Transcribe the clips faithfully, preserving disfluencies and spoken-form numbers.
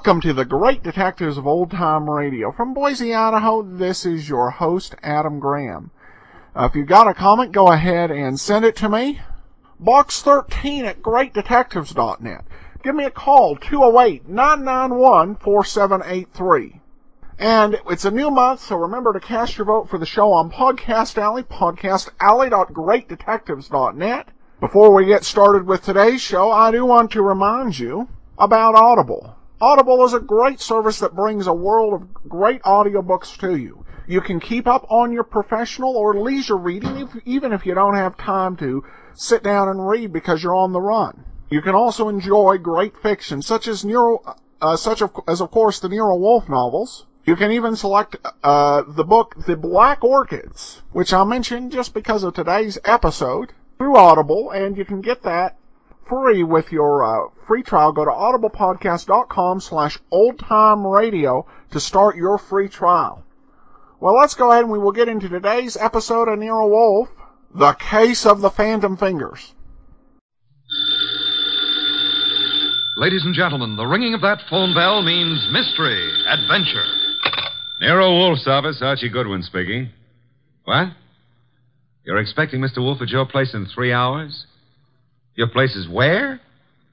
Welcome to the Great Detectives of Old Time Radio. From Boise, Idaho, this is your host, Adam Graham. Uh, if you've got a comment, go ahead and send it to me. box thirteen at great detectives dot net. Give me a call, two oh eight, nine nine one, four seven eight three. And it's a new month, so remember to cast your vote for the show on Podcast Alley, podcast alley dot great detectives dot net. Before we get started with today's show, I do want to remind you about Audible. Audible is a great service that brings a world of great audiobooks to you. You can keep up on your professional or leisure reading, if, even if you don't have time to sit down and read because you're on the run. You can also enjoy great fiction, such as Nero, uh, such of, as of course the Nero Wolfe novels. You can even select uh, the book The Black Orchids, which I mentioned just because of today's episode, through Audible, and you can get that free with your uh, free trial. Go to audiblepodcast.com slash oldtimeradio to start your free trial. Well, let's go ahead and we will get into today's episode of Nero Wolfe, The Case of the Phantom Fingers. Ladies and gentlemen, the ringing of that phone bell means mystery, adventure. Nero Wolfe's office, Archie Goodwin speaking. What? You're expecting Mister Wolfe at your place in three hours? Your place is where?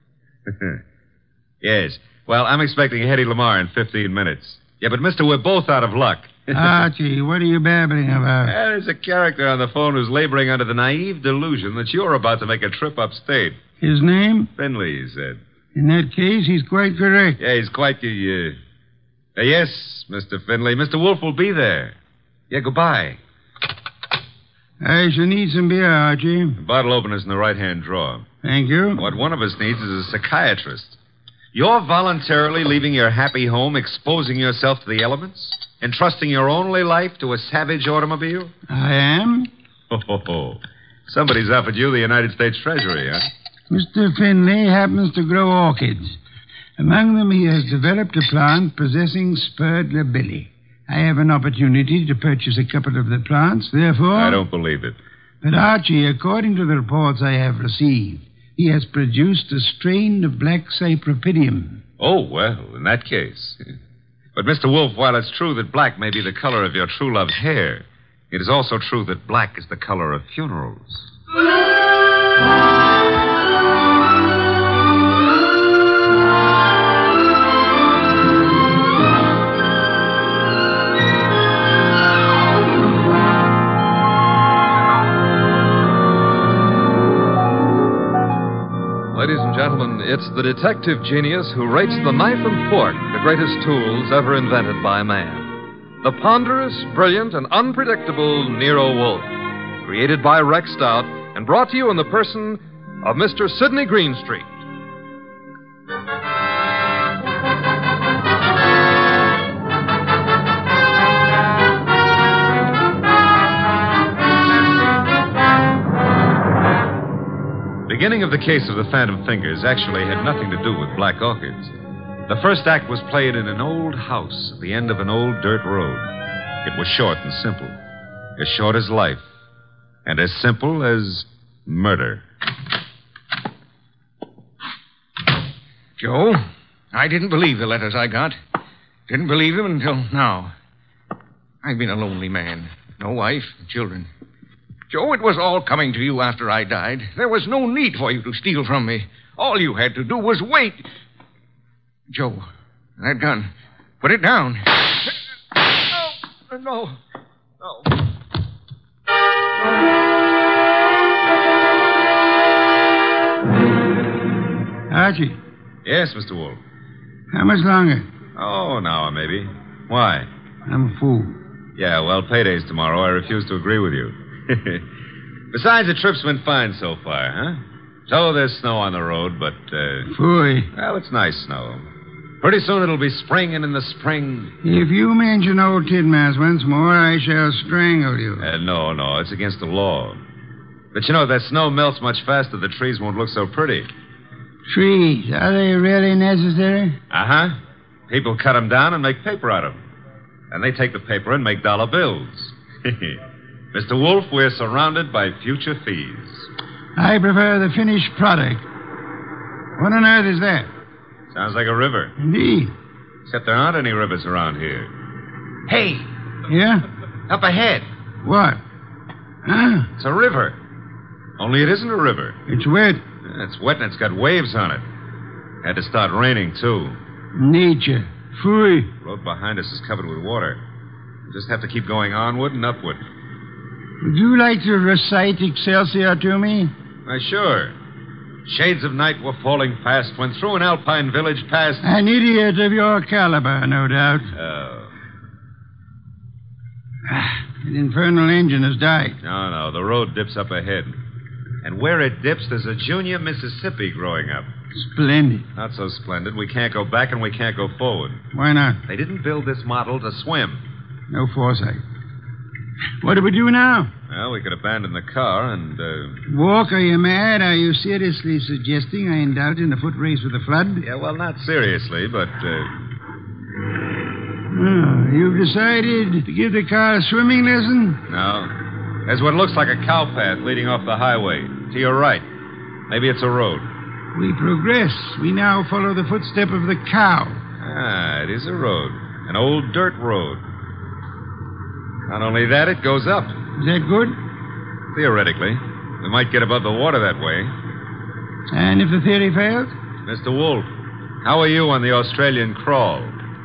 Yes. Well, I'm expecting Hedy Lamarr in fifteen minutes. Yeah, but mister, we're both out of luck. Archie, what are you babbling about? Well, there's a character on the phone who's laboring under the naive delusion that you're about to make a trip upstate. His name? Finley, he said. In that case, he's quite correct. Yeah, he's quite the, uh... uh yes, Mister Finley. Mister Wolfe will be there. Yeah, goodbye. I shall need some beer, Archie. The bottle opener's in the right-hand drawer. Thank you. What one of us needs is a psychiatrist. You're voluntarily leaving your happy home, exposing yourself to the elements, entrusting your only life to a savage automobile? I am. Ho, ho, ho. Somebody's offered you the United States Treasury, huh? Mister Finley happens to grow orchids. Among them, he has developed a plant possessing spurred labilli. I have an opportunity to purchase a couple of the plants, therefore... I don't believe it. But, Archie, according to the reports I have received, he has produced a strain of black cypripedium. Oh, well, in that case. But, Mister Wolfe, while it's true that black may be the color of your true love's hair, it is also true that black is the color of funerals. Ladies and gentlemen, it's the detective genius who rates the knife and fork the greatest tools ever invented by man. The ponderous, brilliant, and unpredictable Nero Wolfe. Created by Rex Stout and brought to you in the person of Mister Sidney Greenstreet. The beginning of the case of the Phantom Fingers actually had nothing to do with black orchids. The first act was played in an old house at the end of an old dirt road. It was short and simple. As short as life. And as simple as murder. Joe, I didn't believe the letters I got. Didn't believe them until now. I've been a lonely man. No wife, children. Joe, it was all coming to you after I died. There was no need for you to steal from me. All you had to do was wait. Joe, that gun. Put it down. No, no, no. Archie. Yes, Mister Wolfe. How much longer? Oh, an hour, maybe. Why? I'm a fool. Yeah, well, payday's tomorrow. I refuse to agree with you. Besides, the trip's been fine so far, huh? So there's snow on the road, but, uh... Phooey. Well, it's nice snow. Pretty soon it'll be spring, and in the spring... If you mention old Tidmas once more, I shall strangle you. Uh, no, no, it's against the law. But you know, if that snow melts much faster, the trees won't look so pretty. Trees, are they really necessary? Uh-huh. People cut them down and make paper out of them. And they take the paper and make dollar bills. Mister Wolfe, we're surrounded by future thieves. I prefer the finished product. What on earth is that? Sounds like a river. Indeed. Except there aren't any rivers around here. Hey, Yeah? up ahead. What? Huh? It's a river. Only it isn't a river. It's wet. Yeah, it's wet and it's got waves on it. Had to start raining, too. Nature. Fooey. The road behind us is covered with water. We just have to keep going onward and upward. Would you like to recite Excelsior to me? Why, sure. Shades of night were falling fast when through an alpine village passed... An idiot of your caliber, no doubt. Oh. That infernal engine has died. No, no, the road dips up ahead. And where it dips, there's a junior Mississippi growing up. Splendid. Not so splendid. We can't go back and we can't go forward. Why not? They didn't build this model to swim. No foresight. What do we do now? Well, we could abandon the car and, uh... Walk, are you mad? Are you seriously suggesting I indulge in a foot race with the flood? Yeah, well, not seriously, but, uh... Oh, you've decided to give the car a swimming lesson? No. There's what looks like a cow path leading off the highway. To your right. Maybe it's a road. We progress. We now follow the footstep of the cow. Ah, it is a road. An old dirt road. Not only that, it goes up. Is that good? Theoretically. We might get above the water that way. And if the theory fails? Mister Wolf, how are you on the Australian crawl?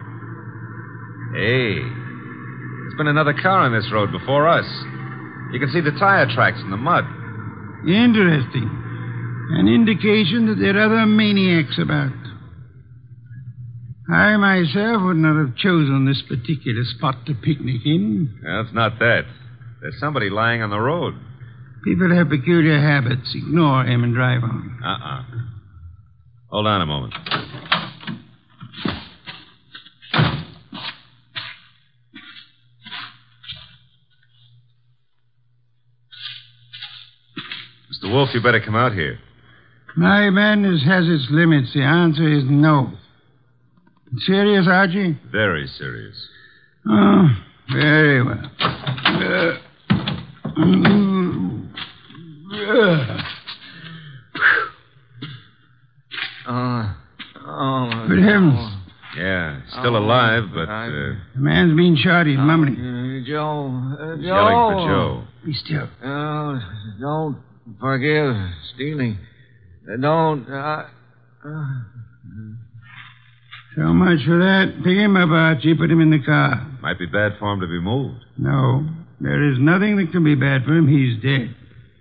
Hey, there's been another car on this road before us. You can see the tire tracks in the mud. Interesting. An indication that there are other maniacs about. I myself would not have chosen this particular spot to picnic in. Well, it's not that. There's somebody lying on the road. People have peculiar habits. Ignore him and drive on. Uh-uh. Hold on a moment. Mister Wolf, you better come out here. My madness has its limits. The answer is no. Serious, Archie? Very serious. Oh, very well. Uh, mm, uh. Uh, oh, Good heavens. Yeah, still alive, but, uh... The man's been shot. He's mumbling. Uh, Joe. Uh, Joe. Yelling for Joe. Be still. Oh, don't forgive stealing. Uh, don't. Uh, uh. So much for that. Pick him up, Archie. Put him in the car. Might be bad for him to be moved. No. There is nothing that can be bad for him. He's dead.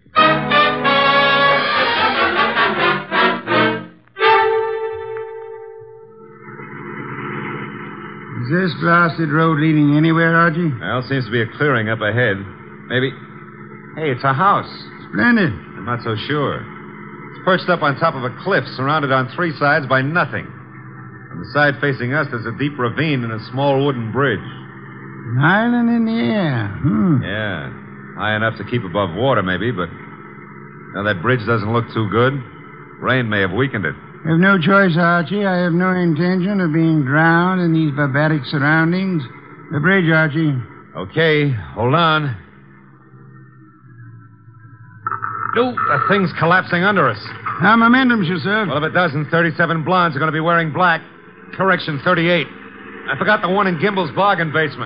Is this blasted road leading anywhere, Archie? Well, seems to be a clearing up ahead. Maybe... Hey, it's a house. Splendid. I'm not so sure. It's perched up on top of a cliff, surrounded on three sides by nothing. On the side facing us, there's a deep ravine and a small wooden bridge. An island in the air. Hmm. Yeah. High enough to keep above water, maybe, but... Now, that bridge doesn't look too good. Rain may have weakened it. I have no choice, Archie. I have no intention of being drowned in these barbaric surroundings. The bridge, Archie. Okay, hold on. No, the thing's collapsing under us. How momentum, should serve. Well, if it doesn't, thirty-seven blondes are going to be wearing black. Correction, thirty-eight. I forgot the one in Gimbel's bargain basement.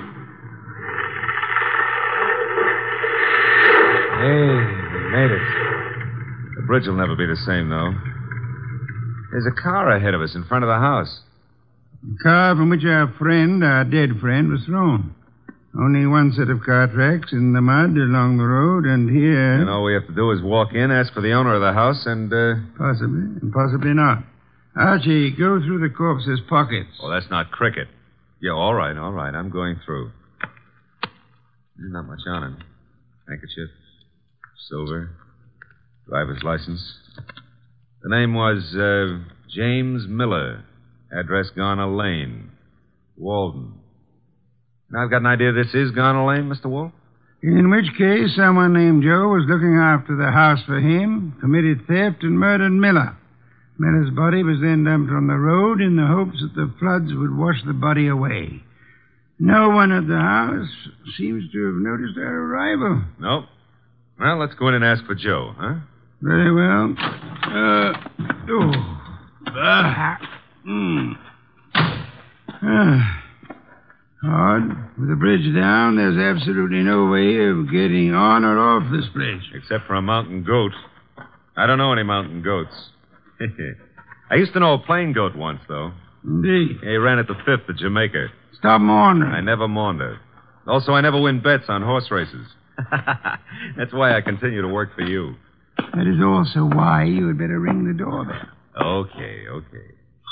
Hey, we made it. The bridge will never be the same, though. There's a car ahead of us in front of the house. The car from which our friend, our dead friend, was thrown. Only one set of car tracks in the mud along the road, and here... And all we have to do is walk in, ask for the owner of the house, and, uh... Possibly, and possibly not. Archie, go through the corpse's pockets. Oh, that's not cricket. Yeah, all right, all right. I'm going through. There's not much on him. Handkerchief, silver, driver's license. The name was, uh, James Miller. Address Garner Lane. Walden. Now, I've got an idea this is Garner Lane, Mister Wolf? In which case, someone named Joe was looking after the house for him, committed theft, and murdered Miller. Miller's body was then dumped on the road in the hopes that the floods would wash the body away. No one at the house seems to have noticed our arrival. Nope. Well, let's go in and ask for Joe, huh? Very well. Uh, oh. Uh, mm. Ah. Odd. With the bridge down, there's absolutely no way of getting on or off this place. Except for a mountain goat. I don't know any mountain goats. I used to know a plain goat once, though. Indeed. He ran at the Fifth at Jamaica. Stop maundering. I never maundered. Also, I never win bets on horse races. That's why I continue to work for you. That is also why you had better ring the doorbell. Okay, okay.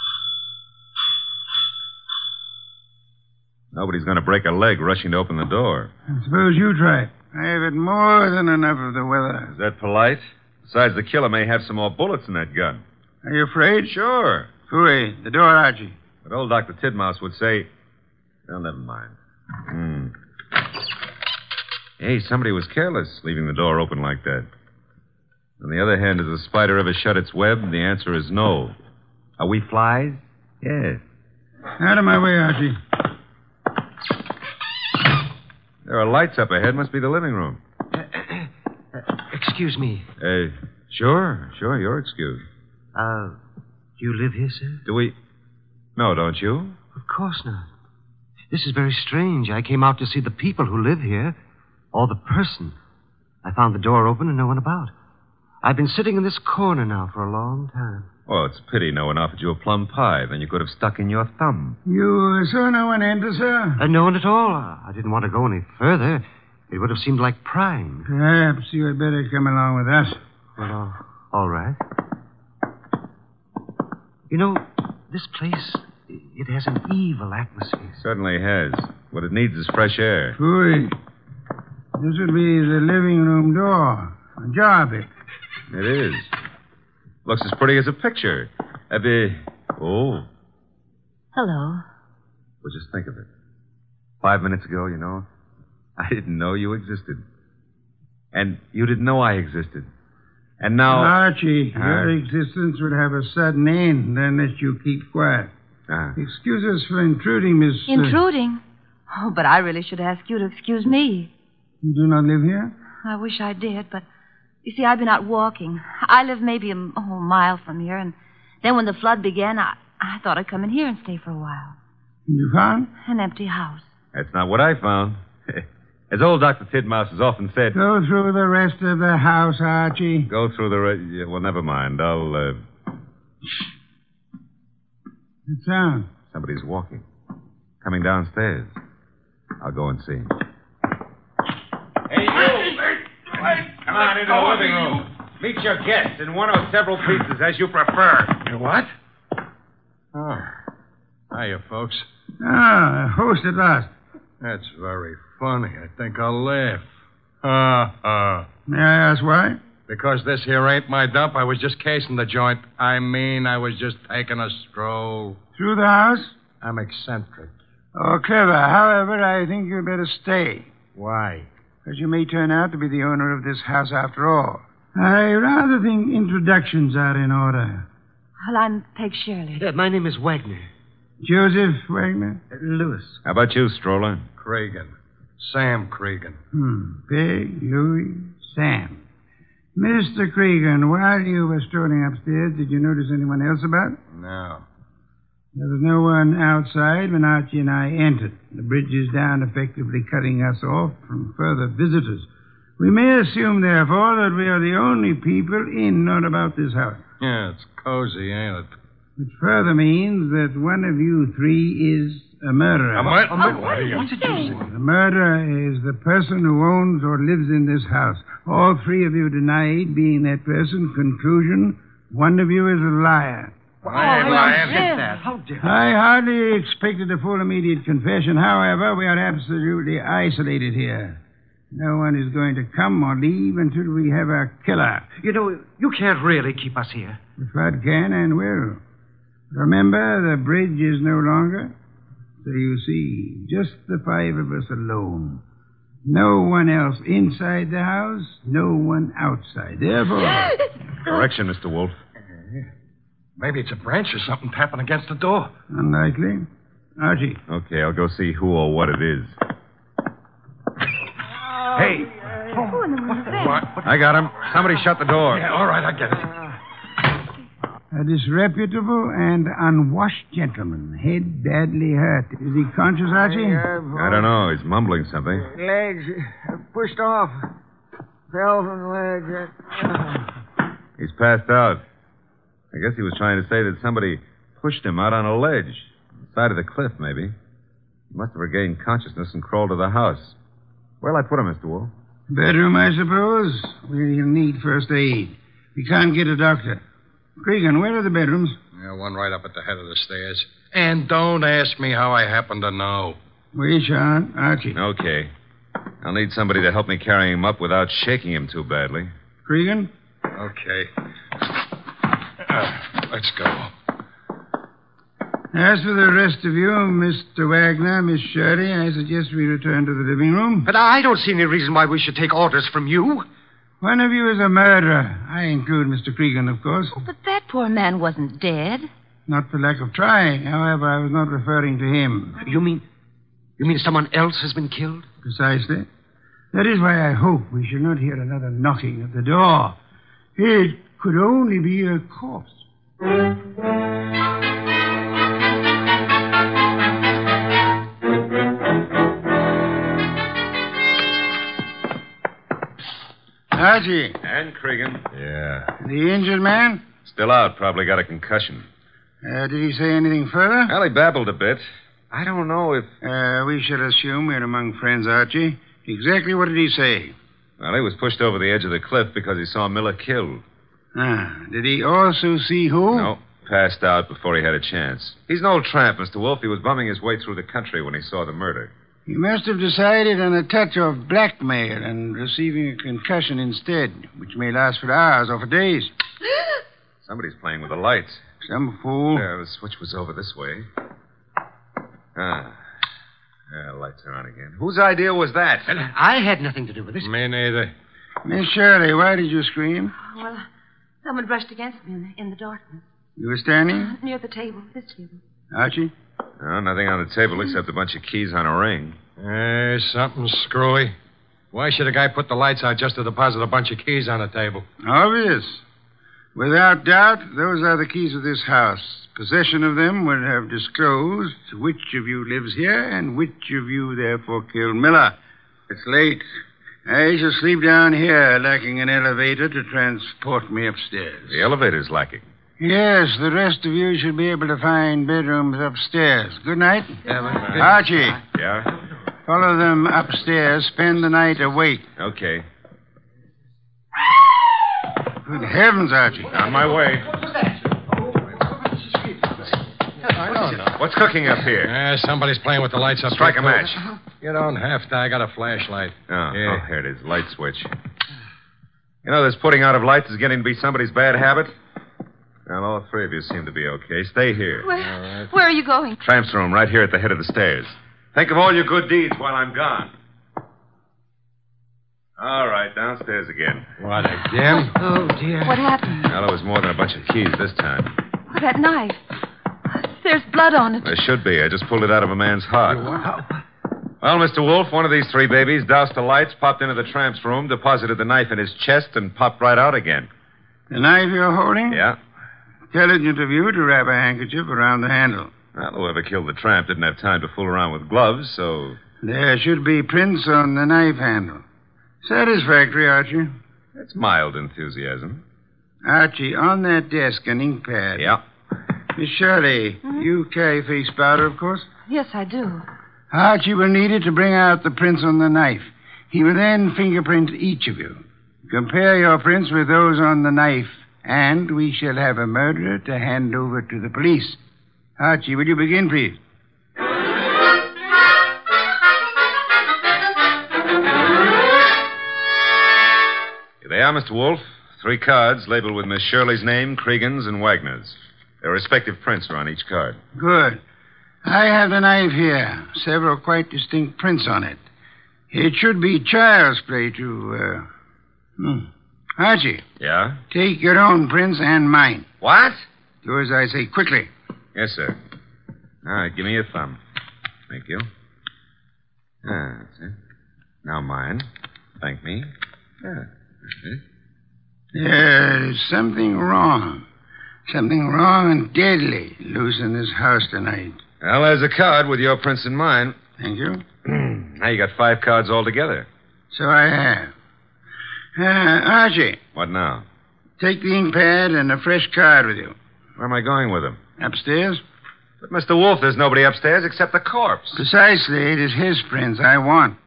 Nobody's going to break a leg rushing to open the door. I suppose you try it. I have had more than enough of the weather. Is that polite? Besides, the killer may have some more bullets in that gun. Are you afraid? Sure. Fooey, the door, Archie. But old Doctor Tidmouse would say... Well, never mind. Hmm. Hey, somebody was careless leaving the door open like that. On the other hand, has a spider ever shut its web? The answer is no. Are we flies? Yes. Out of my way, Archie. There are lights up ahead. Must be the living room. Uh, uh, excuse me. Uh, sure, sure, you're excused. Uh, do you live here, sir? Do we... No, don't you? Of course not. This is very strange. I came out to see the people who live here, or the person. I found the door open and no one about. I've been sitting in this corner now for a long time. Oh, it's a pity no one offered you a plum pie. Then you could have stuck in your thumb. You uh, saw no one enter, sir? Uh, no one at all. I didn't want to go any further. It would have seemed like prying. Perhaps you had better come along with us. Well, uh, all right. You know, this place, it has an evil atmosphere. Certainly has. What it needs is fresh air. Fooey. This would be the living room door. Ajar a bit. It is. Looks as pretty as a picture. Uh, the... Oh. Hello. Well, just think of it. Five minutes ago, you know, I didn't know you existed. And you didn't know I existed. And now... Archie, Huh? your existence would have a sudden end unless you keep quiet. Ah. Excuse us for intruding, Miss... uh, Intruding? Oh, but I really should ask you to excuse me. You do not live here? I wish I did, but you see, I've been out walking. I live maybe a oh, mile from here, and then when the flood began, I, I thought I'd come in here and stay for a while. And you found? An empty house. That's not what I found. As old Doctor Tidmouse has often said... Go through the rest of the house, Archie. Go through the... Re- yeah, well, never mind. I'll, uh... That sound. Somebody's walking. Coming downstairs. I'll go and see. Hey, you! Come on into the living room. Meet your guests in one or several pieces, as you prefer. You what? Oh. Hiya, folks. Ah, a host at last. That's very funny. I think I'll laugh. Ha, ha. May I ask why? Because this here ain't my dump, I was just casing the joint. I mean, I was just taking a stroll. Through the house? I'm eccentric. Oh, clever. However, I think you'd better stay. Why? Because you may turn out to be the owner of this house after all. I rather think introductions are in order. Well, I'm Peg Shirley. Uh, my name is Wagner. Joseph Wagner? Uh, Lewis. How about you, Stroller? Cregan. Sam Cregan. Hmm. Peg, Louis, Sam. Mister Cregan, while you were strolling upstairs, did you notice anyone else about? No. There was no one outside when Archie and I entered. The bridge is down, effectively cutting us off from further visitors. We may assume, therefore, that we are the only people in or about this house. Yeah, it's cozy, ain't it? Which further means that one of you three is a murderer. A mur- Oh, what what are you... did you say? The murderer is the person who owns or lives in this house. All three of you denied being that person. Conclusion, one of you is a liar. I ain't lying. Jim. How dare I hardly expected a full immediate confession. However, we are absolutely isolated here. No one is going to come or leave until we have a killer. You know, you can't really keep us here. If I can and will. Remember, the bridge is no longer. So you see, just the five of us alone. No one else inside the house, no one outside. Therefore... Correction, Mister Wolf. Maybe it's a branch or something tapping against the door. Unlikely. Archie. Okay, I'll go see who or what it is. Hey, Who in the world is that? What? I got him. Somebody shut the door. Yeah, all right, I get it. A disreputable and unwashed gentleman. Head badly hurt. Is he conscious, Archie? I, uh, I don't know. He's mumbling something. Legs uh, pushed off. Fell from the ledge. Uh, He's passed out. I guess he was trying to say that somebody pushed him out on a ledge. On the side of the cliff, maybe. He must have regained consciousness and crawled to the house. Where'll I put him, Mister Wolf? Bedroom, I suppose. We'll need first aid. We can't get a doctor. Cregan, where are the bedrooms? Yeah, one right up at the head of the stairs. And don't ask me how I happen to know. We shan't. Archie. Okay. I'll need somebody to help me carry him up without shaking him too badly. Cregan? Okay. Uh, let's go. As for the rest of you, Mister Wagner, Miss Shirley, I suggest we return to the living room. But I don't see any reason why we should take orders from you. One of you is a murderer. I include Mister Cregan, of course. Oh, but that poor man wasn't dead. Not for lack of trying. However, I was not referring to him. You mean... You mean someone else has been killed? Precisely. That is why I hope we shall not hear another knocking at the door. It could only be a corpse. Archie. And Cregan. Yeah. The injured man? Still out. Probably got a concussion. Uh, did he say anything further? Well, he babbled a bit. I don't know if... Uh, we shall assume we're among friends, Archie. Exactly what did he say? Well, he was pushed over the edge of the cliff because he saw Miller killed. Ah, did he also see who? No, passed out before he had a chance. He's an old tramp, Mister Wolf. He was bumming his way through the country when he saw the murder. He must have decided on a touch of blackmail and receiving a concussion instead, which may last for hours or for days. Somebody's playing with the lights. Some fool. Yeah, the switch was over this way. Ah. Yeah, lights are on again. Whose idea was that? I had nothing to do with this. Me neither. Miss Shirley, why did you scream? Well, someone brushed against me in the, in the darkness. You were standing? Near the table, this table. Archie? No, nothing on the table except a bunch of keys on a ring. Eh, something screwy. Why should a guy put the lights out just to deposit a bunch of keys on the table? Obvious. Without doubt, those are the keys of this house. Possession of them would have disclosed which of you lives here and which of you therefore killed Miller. It's late. I shall sleep down here, lacking an elevator to transport me upstairs. The elevator's lacking. Yes, the rest of you should be able to find bedrooms upstairs. Good night. Archie. Yeah? Follow them upstairs. Spend the night awake. Okay. Good heavens, Archie. On my way. I don't know. What's cooking up here? Eh, somebody's playing with the lights up Strike there, a match. too. You don't have to. I got a flashlight. Oh, Yeah. oh, here it is. Light switch. You know, this putting out of lights is getting to be somebody's bad habit. Well, all three of you seem to be okay. Stay here. Where, where are you going? Tramp's room, right here at the head of the stairs. Think of all your good deeds while I'm gone. All right, downstairs again. What, again? Oh, dear. What happened? Well, it was more than a bunch of keys this time. Oh, that knife. There's blood on it. There should be. I just pulled it out of a man's heart. Well, Mister Wolf, one of these three babies doused the lights, popped into the tramp's room, deposited the knife in his chest, and popped right out again. The knife you're holding? Yeah. Intelligent of you to wrap a handkerchief around the handle. Well, whoever killed the tramp didn't have time to fool around with gloves, so... There should be prints on the knife handle. Satisfactory, Archie. That's mild enthusiasm. Archie, on that desk, an ink pad. Yeah. Miss Shirley, Hmm? you carry face powder, of course? Yes, I do. Archie will need it to bring out the prints on the knife. He will then fingerprint each of you. Compare your prints with those on the knife, and we shall have a murderer to hand over to the police. Archie, will you begin, please? Here they are, Mister Wolf. Three cards labeled with Miss Shirley's name, Cregan's, and Wagner's. Their respective prints are on each card. Good. I have the knife here. Several quite distinct prints on it. It should be child's play to, uh... Hmm. Archie, Yeah? take your own prints and mine. What? Do as I say quickly. Yes, sir. All right, give me your thumb. Thank you. Ah, that's it. Now mine. Thank me. Ah, that's it. There's something wrong. Something wrong and deadly loose in this house tonight. Well, there's a card with your prints in mine. Thank you. Now you got five cards altogether. So I have. Uh, Archie, What now? take the ink pad and a fresh card with you. Where am I going with them? Upstairs? But, Mister Wolf, there's nobody upstairs except the corpse. Precisely. It is his prints I want.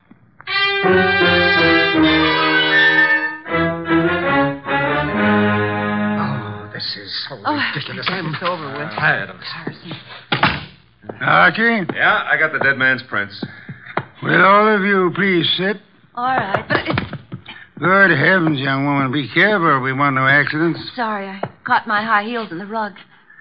Oh, this is so Oh, ridiculous. I guess I'm it's over with. tired of this. Tiresome. Archie, Yeah, I got the dead man's prints. will all of you please sit? All right, but it's... Good heavens, young woman, be careful. We want no accidents. Sorry, I caught my high heels in the rug.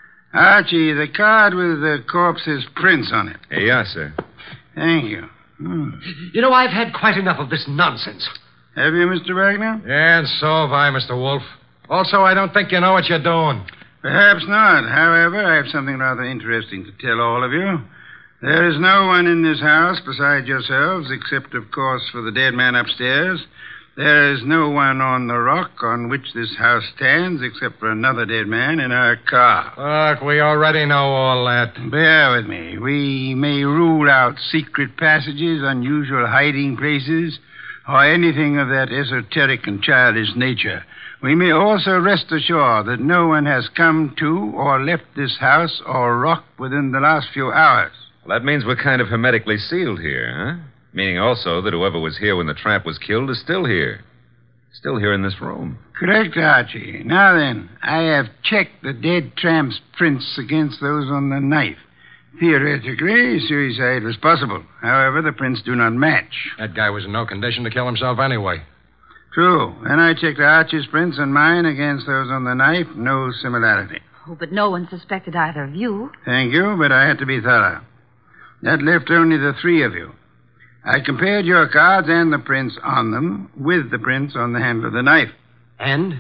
Archie, the card with the corpse's prints on it. Hey, yes, sir. Thank you. Hmm. You know, I've had quite enough of this nonsense. Have you, Mister Wagner? And so have I, Mister Wolf. Also, I don't think you know what you're doing. Perhaps not. However, I have something rather interesting to tell all of you. There is no one in this house besides yourselves, except, of course, for the dead man upstairs. There is no one on the rock on which this house stands, except for another dead man in our car. Look, we already know all that. Bear with me. We may rule out secret passages, unusual hiding places, or anything of that esoteric and childish nature. We may also rest assured that no one has come to or left this house or rock within the last few hours. Well, that means we're kind of hermetically sealed here, huh? Meaning also that whoever was here when the tramp was killed is still here. Still here in this room. Correct, Archie. Now then, I have checked the dead tramp's prints against those on the knife. Theoretically, suicide was possible. However, the prints do not match. That guy was in no condition to kill himself anyway. True. And I checked Archie's prints and mine against those on the knife. No similarity. Oh, but no one suspected either of you. Thank you, but I had to be thorough. That left only the three of you. I compared your cards and the prints on them with the prints on the handle of the knife. And?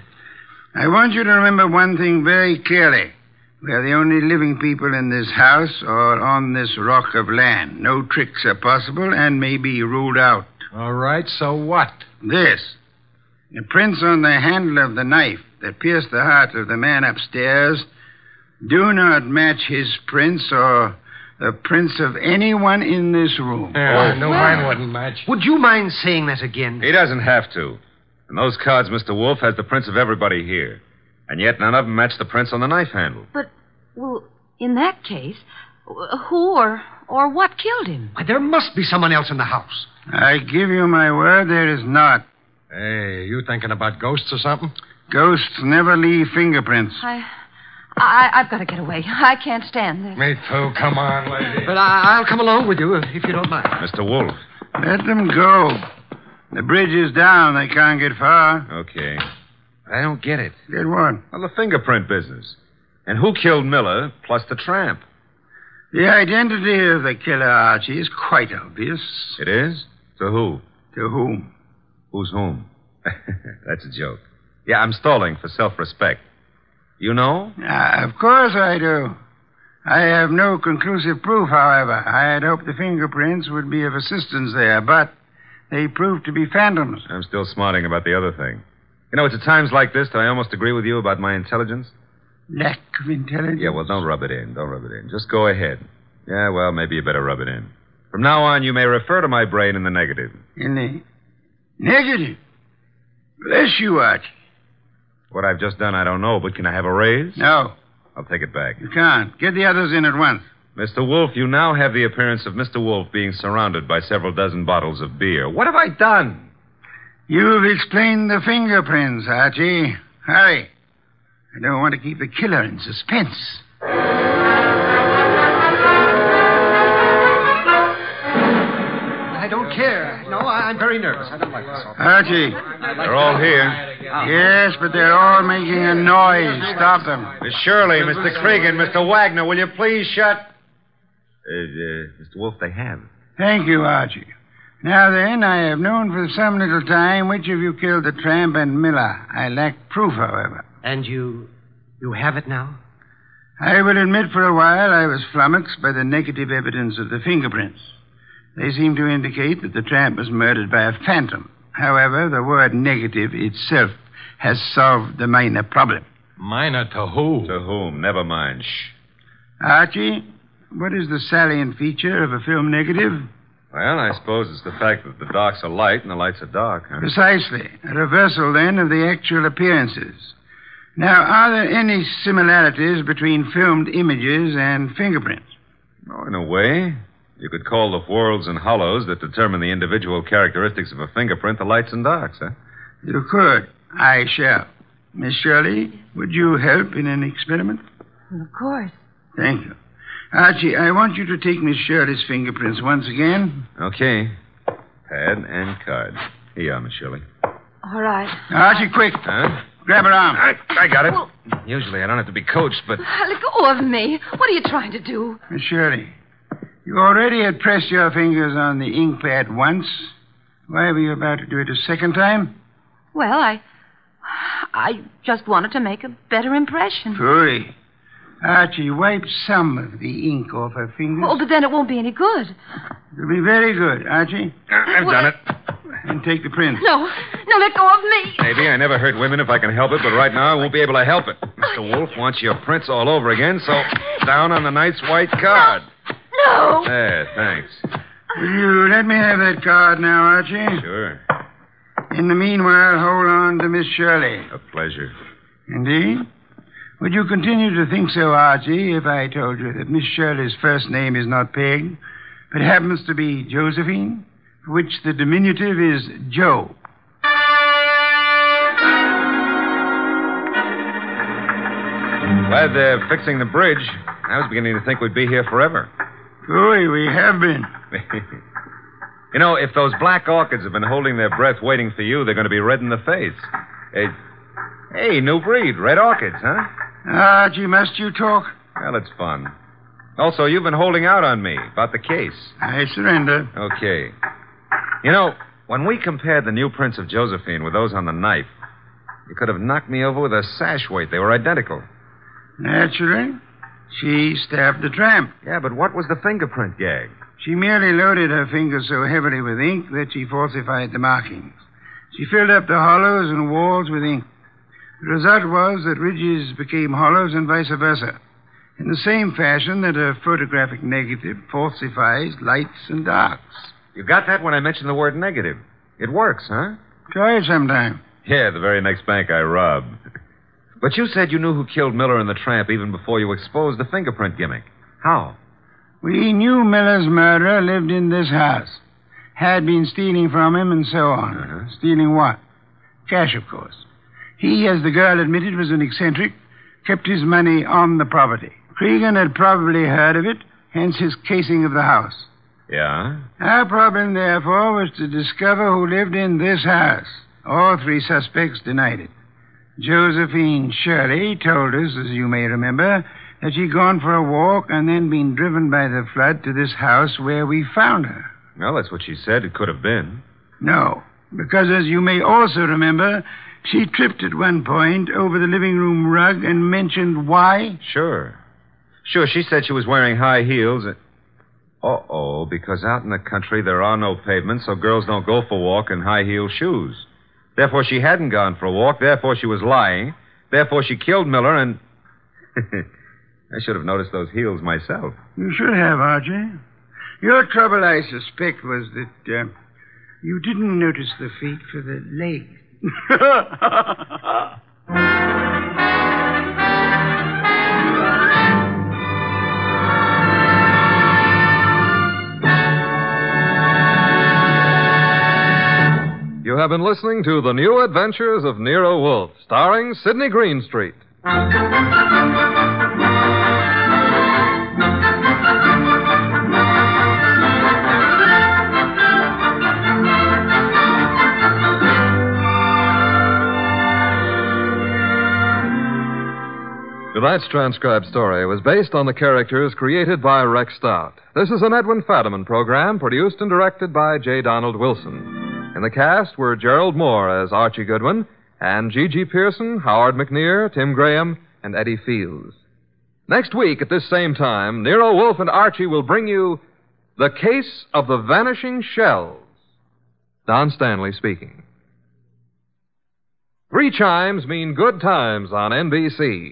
I want you to remember one thing very clearly. We are the only living people in this house or on this rock of land. No tricks are possible and may be ruled out. All right, so what? This. The prints on the handle of the knife that pierced the heart of the man upstairs do not match his prints or the prints of anyone in this room. Yeah, I knew mine wouldn't match. Would you mind saying that again? He doesn't have to. And those cards, Mister Wolf, has the prints of everybody here. And yet none of them match the prints on the knife handle. But, well, in that case, who or or what killed him? Why, there must be someone else in the house. I give you my word there is not. Hey, you thinking about ghosts or something? Ghosts never leave fingerprints. I, I, I've got to get away. I can't stand this. Me too. Come on, lady. But I, I'll come along with you if, if you don't mind. Mister Wolf. Let them go. The bridge is down. They can't get far. Okay. I don't get it. Get what? Well, the fingerprint business. And who killed Miller plus the tramp? The identity of the killer, Archie, is quite obvious. It is? To who? To whom? Who's whom? That's a joke. Yeah, I'm stalling for self-respect. You know? Ah, of course I do. I have no conclusive proof, however. I had hoped the fingerprints would be of assistance there, but they proved to be phantoms. I'm still smarting about the other thing. You know, it's at times like this that I almost agree with you about my intelligence. Lack of intelligence? Yeah, well, don't rub it in. Don't rub it in. Just go ahead. Yeah, well, maybe you better rub it in. From now on, you may refer to my brain in the negative. In the negative? Bless you, Archie. What I've just done, I don't know, but can I have a raise? No, I'll take it back. you can't. Get the others in at once. Mister Wolf, you now have the appearance of Mister Wolf being surrounded by several dozen bottles of beer. What have I done? You've explained the fingerprints, Archie. Hurry. I don't want to keep the killer in suspense. I don't care. No, I, I'm very nervous. I don't like this. Archie. They're all here. Yes, but they're all making a noise. Stop them. Miss Shirley, Mister Cregan, Mister Wagner, will you please shut... Uh, uh, Mister Wolf, they have. Thank you, Archie. Now then, I have known for some little time which of you killed the tramp and Miller. I lack proof, however. And you... you have it now? I will admit for a while I was flummoxed by the negative evidence of the fingerprints. They seem to indicate that the tramp was murdered by a phantom. However, the word negative itself has solved the minor problem. Minor to who? To whom? Never mind. Shh. Archie, what is the salient feature of a film negative? Well, I suppose it's the fact that the darks are light and the lights are dark, huh? Precisely. A reversal, then, of the actual appearances. Now, are there any similarities between filmed images and fingerprints? Oh, in a way. You could call the whorls and hollows that determine the individual characteristics of a fingerprint the lights and darks, huh? You could. I shall. Miss Shirley, would you help in an experiment? Of course. Thank you. Archie, I want you to take Miss Shirley's fingerprints once again. Okay. Pad and card. Here you are, Miss Shirley. All right. Archie, quick. Huh? Grab her arm. I, I got it. Well- Usually I don't have to be coached, but Let go of me. What are you trying to do? Miss Shirley, you already had pressed your fingers on the ink pad once. Why were you about to do it a second time? Well, I. I just wanted to make a better impression. Hurry. Archie, wipe some of the ink off her fingers. Oh, but then it won't be any good. It'll be very good, Archie. I've Well- done it. And take the print. No, no, let go of me. Maybe. I never hurt women if I can help it, but right now I won't be able to help it. Mister Wolf wants your prints all over again, so down on the nice white card. No. There, thanks. Will you let me have that card now, Archie? Sure. In the meanwhile, hold on to Miss Shirley. A pleasure. Indeed? Would you continue to think so, Archie, if I told you that Miss Shirley's first name is not Peg, but happens to be Josephine, for which the diminutive is Joe? Glad they're fixing the bridge. I was beginning to think we'd be here forever. Boy, we have been. You know, if those black orchids have been holding their breath waiting for you, they're going to be red in the face. Hey, hey, new breed, red orchids, huh? Archie, must you talk? Well, it's fun. Also, you've been holding out on me about the case. I surrender. Okay. You know, when we compared the new prints of Josephine with those on the knife, you could have knocked me over with a sash weight. They were identical. Naturally. She stabbed the tramp. Yeah, but what was the fingerprint gag? She merely loaded her fingers so heavily with ink that she falsified the markings. She filled up the hollows and walls with ink. The result was that ridges became hollows and vice versa, in the same fashion that a photographic negative falsifies lights and darks. You got that when I mentioned the word negative. It works, huh? Try it sometime. Yeah, the very next bank I robbed. But you said you knew who killed Miller and the tramp even before you exposed the fingerprint gimmick. How? We knew Miller's murderer lived in this house, had been stealing from him, and so on. Uh-huh. Stealing what? Cash, of course. He, as the girl admitted, was an eccentric, kept his money on the property. Cregan had probably heard of it, hence his casing of the house. Yeah? Our problem, therefore, was to discover who lived in this house. All three suspects denied it. Josephine Shirley told us, as you may remember, that she'd gone for a walk and then been driven by the flood to this house where we found her. Well, that's what she said. It could have been. No, because as you may also remember, she tripped at one point over the living room rug and mentioned why. Sure. Sure, she said she was wearing high heels. And... Uh-oh, because out in the country there are no pavements, so girls don't go for a walk in high-heel shoes. Therefore, she hadn't gone for a walk. Therefore, she was lying. Therefore, she killed Miller, and... I should have noticed those heels myself. You should have, Archie. Your trouble, I suspect, was that uh, you didn't notice the feet for the legs. You have been listening to The New Adventures of Nero Wolfe, starring Sidney Greenstreet. Tonight's transcribed story was based on the characters created by Rex Stout. This is an Edwin Fadiman program produced and directed by J. Donald Wilson. In the cast were Gerald Moore as Archie Goodwin, and G G. Pearson, Howard McNear, Tim Graham, and Eddie Fields. Next week at this same time, Nero Wolfe and Archie will bring you The Case of the Vanishing Shells. Don Stanley speaking. Three chimes mean good times on N B C.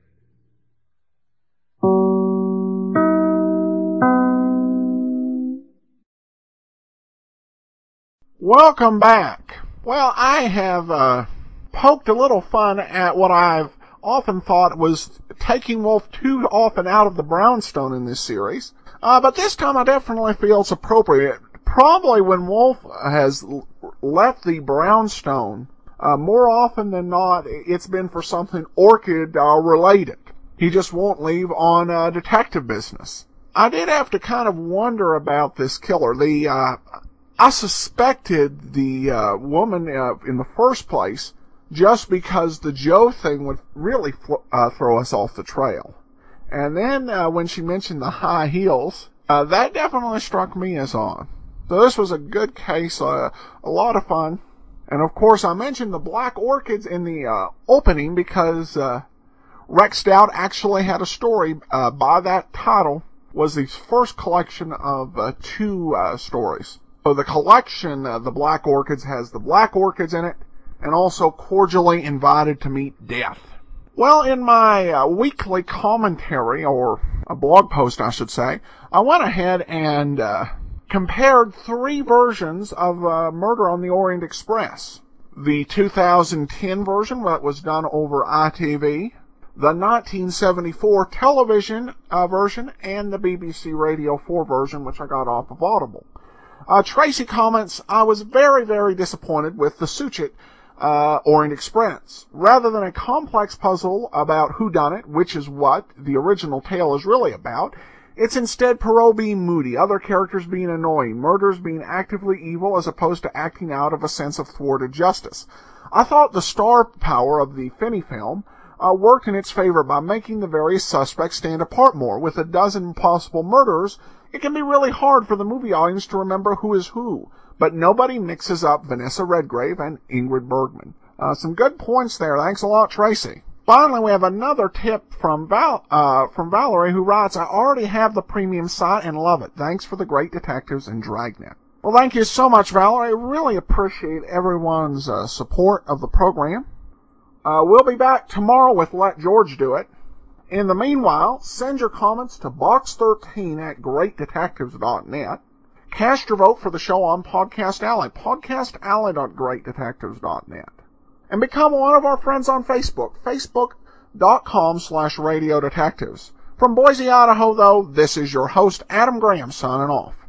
Welcome back. Well, I have uh, poked a little fun at what I've often thought was taking Wolf too often out of the brownstone in this series. Uh, but this time I definitely feel it's appropriate. Probably when Wolf has l- left the brownstone, uh, more often than not, it's been for something orchid uh, related. He just won't leave on uh, detective business. I did have to kind of wonder about this killer. The uh, I suspected the uh, woman uh, in the first place just because the Joe thing would really fl- uh, throw us off the trail. And then uh, when she mentioned the high heels, uh, that definitely struck me as odd. So this was a good case, uh, a lot of fun. And of course I mentioned the Black Orchids in the uh, opening because uh, Rex Stout actually had a story uh, by that title, was the first collection of uh, two uh, stories. So the collection, uh, The Black Orchids, has the Black Orchids in it, and also Cordially Invited to Meet Death. Well, in my uh, weekly commentary, or a blog post I should say, I went ahead and uh, compared three versions of uh, Murder on the Orient Express. The two thousand ten version that was done over I T V, the nineteen seventy-four television uh, version, and the B B C Radio four version, which I got off of Audible. Uh, Tracy comments, I was very, very disappointed with the Suchet uh, Orient Express. Rather than a complex puzzle about whodunit, which is what the original tale is really about, it's instead Poirot being moody, other characters being annoying, murders being actively evil as opposed to acting out of a sense of thwarted justice. I thought the star power of the Finney film uh, worked in its favor by making the various suspects stand apart more. With a dozen possible murderers, it can be really hard for the movie audience to remember who is who, but nobody mixes up Vanessa Redgrave and Ingrid Bergman. Uh, some good points there. Thanks a lot, Tracy. Finally, we have another tip from Val, uh, from Valerie, who writes, I already have the premium site and love it. Thanks for the great detectives and Dragnet. Well, thank you so much, Valerie. I really appreciate everyone's uh, support of the program. Uh, we'll be back tomorrow with Let George Do It. In the meanwhile, send your comments to box thirteen at great detectives dot net. Cast your vote for the show on Podcast Alley, podcast alley dot great detectives dot net. And become one of our friends on Facebook, facebook.com slash radio detectives. From Boise, Idaho, though, this is your host, Adam Graham, signing off.